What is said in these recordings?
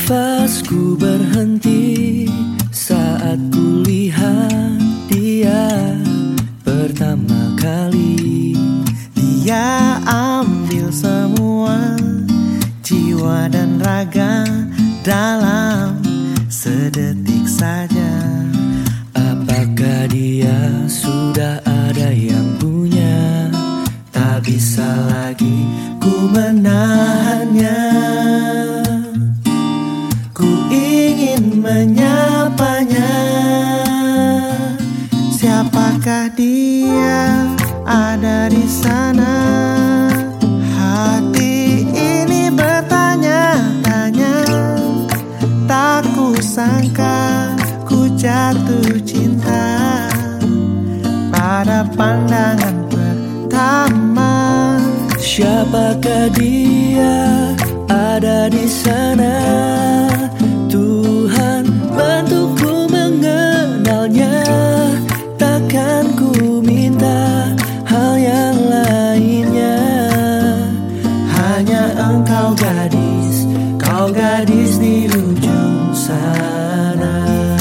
Nafasku berhenti saat ku lihat dia pertama kali. Dia ambil semua jiwa dan raga dalam sedetik saja. Apakah dia sudah ada yang punya? Tak bisa lagi ku menahannya. Ku ingin menyapanya. Siapakah dia ada di sana? Hati ini bertanya-tanya. Tak ku sangka ku jatuh cinta pada pandangan pertama. Siapakah dia ada di sana? Tuhan bantuku mengenalnya. Takkan ku minta hal yang lainnya. Hanya engkau gadis, kau gadis di ujung sana.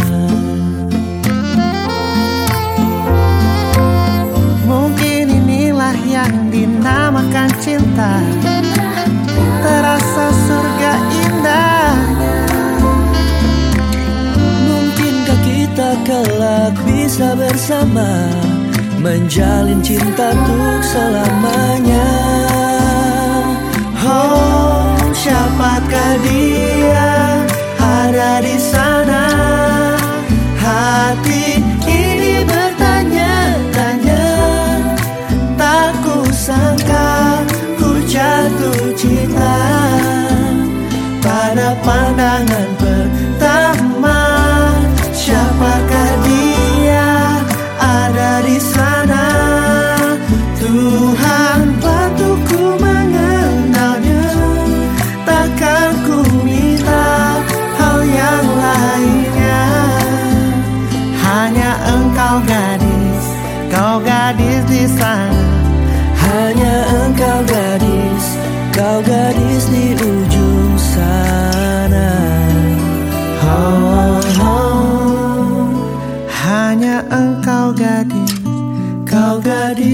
Mungkin inilah yang dinamakan cinta. Terasa surga indah. Mungkinkah kita kelak bisa bersama, menjalin cinta untuk selamanya? Oh, siapakah dia ada di sana? Hati ini bertanya-tanya. Tak ku sangka ku jatuh cinta pada pandangan pertama. Siapakah dia ada di sana? Tuhan bantuku mengenalnya. Takkan ku minta hal yang lainnya. Hanya engkau gadis, kau gadis di sana. Hanya engkau gadis, kau gadis di ujung sana. Oh, oh. Hanya engkau gadis, kau gadis